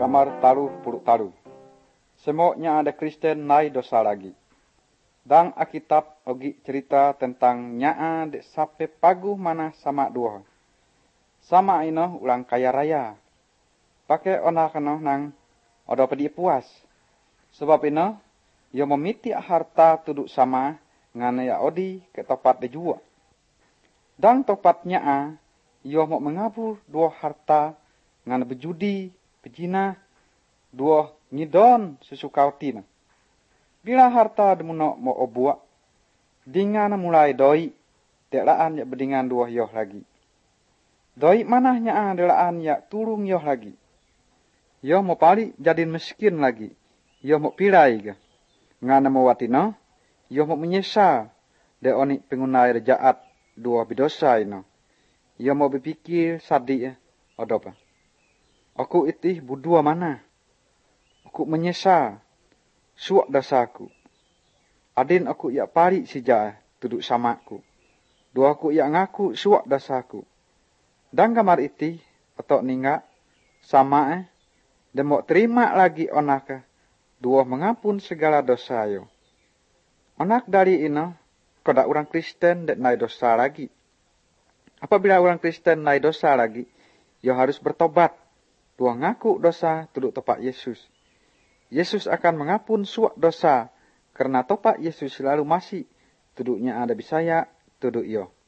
kamar puluk talu. Semoknya ada Kristen nai dosa lagi. Dan Alkitab ogi cerita tentang nyaa dek sape paguh mana sama dua. Sama ino ulang kaya raya. Pakai ona kano nang odo pedi puas. Sebab ino yo memiti harta tuduk sama ngane ya odi ke topat dejua. Dan topatnya yo mau mengabur dua harta ngane bejudi, bejina, dua ngidon sesukautina. Bila harta demuno mau obuak, dingan mulai doi, delaan ya bedingan dua yoh lagi. Doi manahnya delaan ya turung yoh lagi. Yoh mau pali jadin miskin lagi. Yoh mau pilai ga. Ngana mau watino, yoh mau menyesal. De oni pengunai rejaat dua bidosa ino. Yoh mau berpikir sadi odopa. Aku itih budua mana. Aku menyesal. Suak dasaku. Adin aku ia pari sija tuduk samaku. Dua aku ia ngaku suak dasaku. Dan kamar iti atau ningga sama dan mau terima lagi onaka. Dua mengampun segala dosa yo. Onak dari ino kodak orang Kristen dan nai dosa lagi. Apabila orang Kristen nai dosa lagi, yo harus bertobat. Dua ngaku dosa tuduk tepak Yesus. Yesus akan mengampun suak dosa, karena topak Yesus selalu masih tuduknya ada bisaya, tuduk yo.